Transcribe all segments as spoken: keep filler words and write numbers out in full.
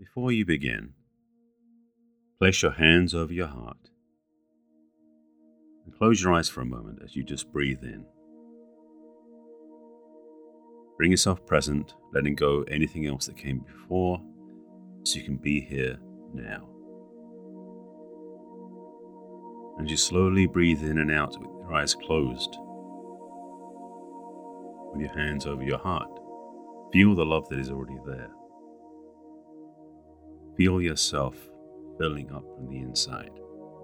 Before you begin, place your hands over your heart and close your eyes for a moment as you just breathe in. Bring yourself present, letting go anything else that came before, so you can be here now. And you slowly breathe in and out with your eyes closed, with your hands over your heart. Feel the love that is already there. Feel yourself filling up from the inside.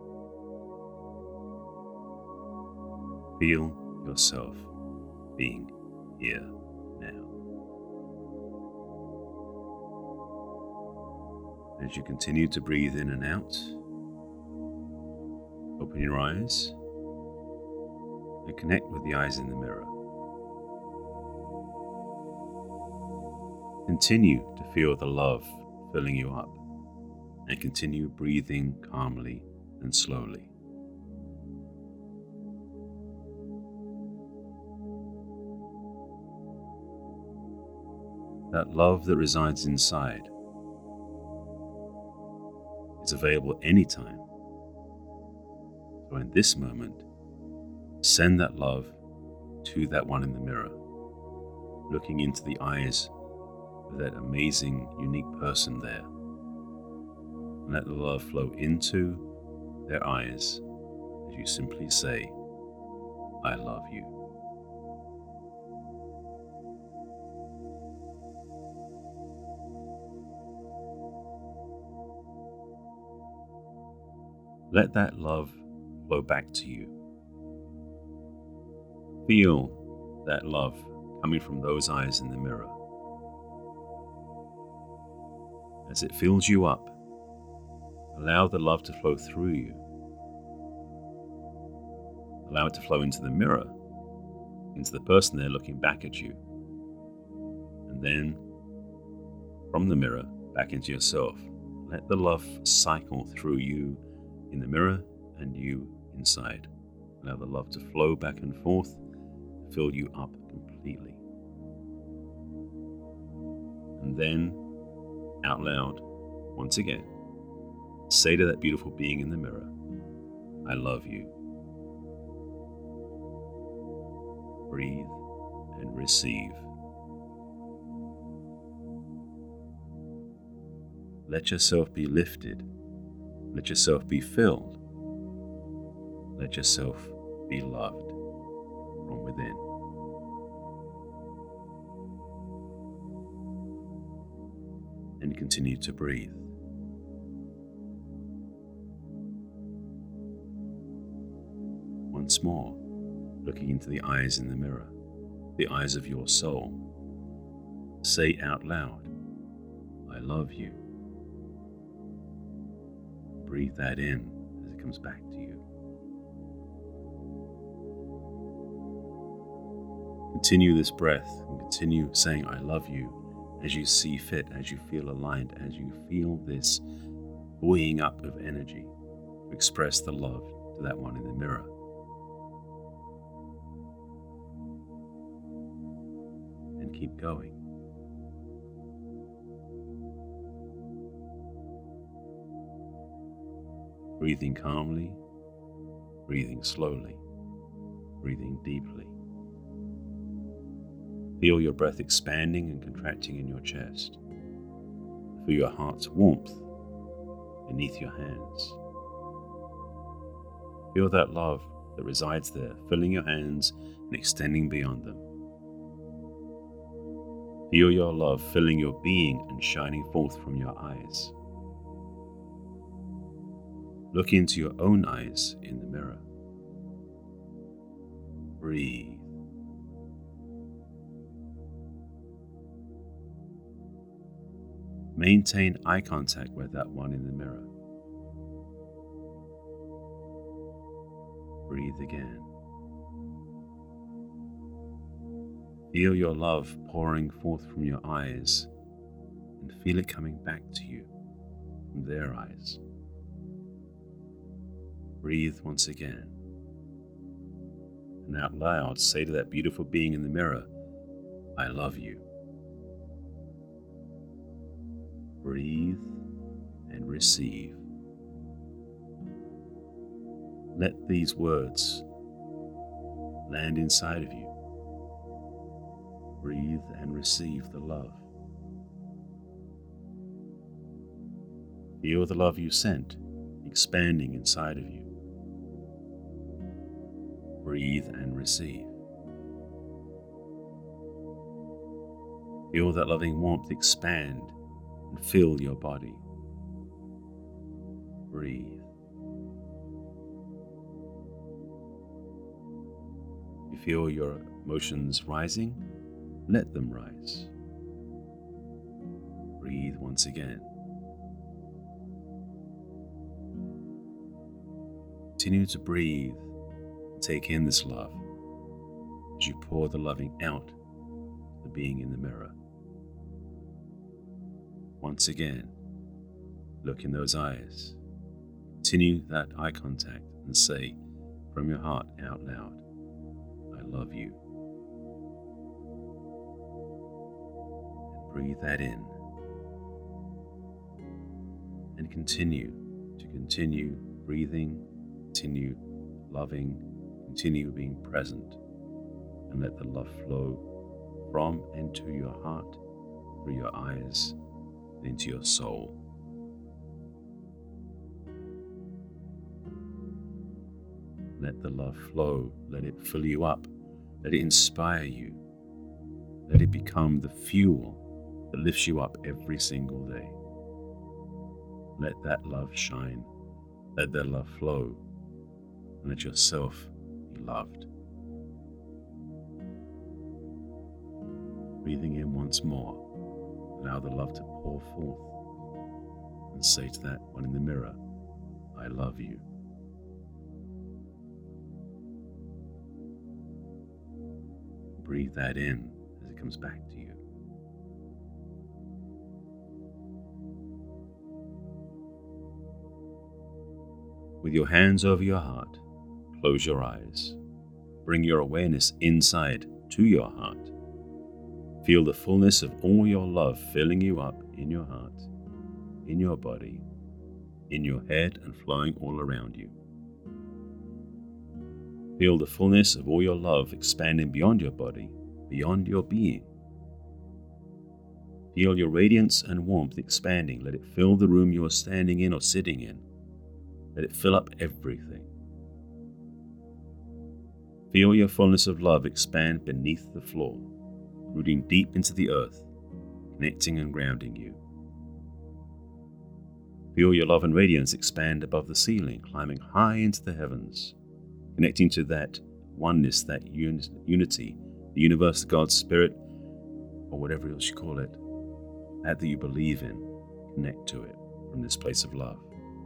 Feel yourself being here now. As you continue to breathe in and out, open your eyes and connect with the eyes in the mirror. Continue to feel the love filling you up and continue breathing calmly and slowly. That love that resides inside is available anytime. So in this moment, send that love to that one in the mirror, looking into the eyes of that amazing, unique person there. And let the love flow into their eyes as you simply say, I love you. Let that love flow back to you. Feel that love coming from those eyes in the mirror. As it fills you up, allow the love to flow through you. Allow it to flow into the mirror, into the person there looking back at you. And then, from the mirror, back into yourself. Let the love cycle through you in the mirror and you inside. Allow the love to flow back and forth, fill you up completely. And then, out loud, once again, say to that beautiful being in the mirror, I love you. Breathe and receive. Let yourself be lifted. Let yourself be filled. Let yourself be loved from within. And continue to breathe. Once more, looking into the eyes in the mirror, the eyes of your soul, say out loud, I love you. Breathe that in as it comes back to you. Continue this breath and continue saying, I love you, as you see fit, as you feel aligned, as you feel this buoying up of energy to express the love to that one in the mirror. And keep going. Breathing calmly, breathing slowly, breathing deeply. Feel your breath expanding and contracting in your chest. Feel your heart's warmth beneath your hands. Feel that love that resides there, filling your hands and extending beyond them. Feel your love filling your being and shining forth from your eyes. Look into your own eyes in the mirror. Breathe. Maintain eye contact with that one in the mirror. Breathe again. Feel your love pouring forth from your eyes and feel it coming back to you from their eyes. Breathe once again. And out loud say to that beautiful being in the mirror, I love you. breathe and receive. Let these words land inside of you. Breathe and receive the love. Feel the love you sent expanding inside of you. Breathe and receive. Feel that loving warmth expand and fill your body. Breathe. You feel your emotions rising? Let them rise. Breathe once again. Continue to breathe and take in this love as you pour the loving out to the being in the mirror. Once again, look in those eyes. Continue that eye contact and say from your heart out loud, I love you. And breathe that in. And continue to continue breathing, continue loving, continue being present, and let the love flow from and to your heart, through your eyes, and into your soul. Let the love flow, let it fill you up, let it inspire you, let it become the fuel that lifts you up every single day. Let that love shine, let that love flow, and let yourself be loved. Breathing in once more, allow the love to pour forth and say to that one in the mirror, I love you. Breathe that in as it comes back to you. With your hands over your heart, close your eyes. Bring your awareness inside to your heart. Feel the fullness of all your love filling you up in your heart, in your body, in your head, and flowing all around you. Feel the fullness of all your love expanding beyond your body, beyond your being. Feel your radiance and warmth expanding. Let it fill the room you are standing in or sitting in. Let it fill up everything. Feel your fullness of love expand beneath the floor, rooting deep into the earth, connecting and grounding you. Feel your love and radiance expand above the ceiling, climbing high into the heavens, connecting to that oneness, that un- unity, the universe, God's spirit, or whatever else you call it, that that you believe in. Connect to it from this place of love.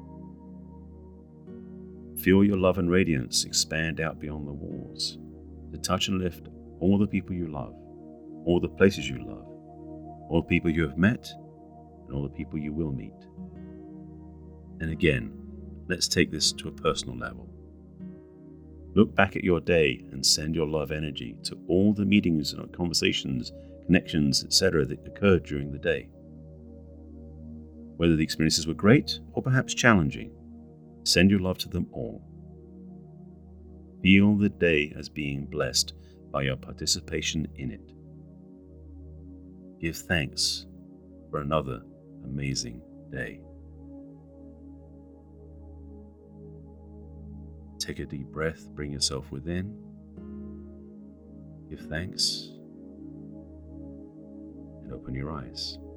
Feel your love and radiance expand out beyond the walls to touch and lift all the people you love, all the places you love, all the people you have met, and all the people you will meet. And again, let's take this to a personal level. Look back at your day and send your love energy to all the meetings and conversations, connections, et cetera that occurred during the day. Whether the experiences were great or perhaps challenging, send your love to them all. Feel the day as being blessed by your participation in it. Give thanks for another amazing day. Take a deep breath, bring yourself within. Give thanks, and open your eyes.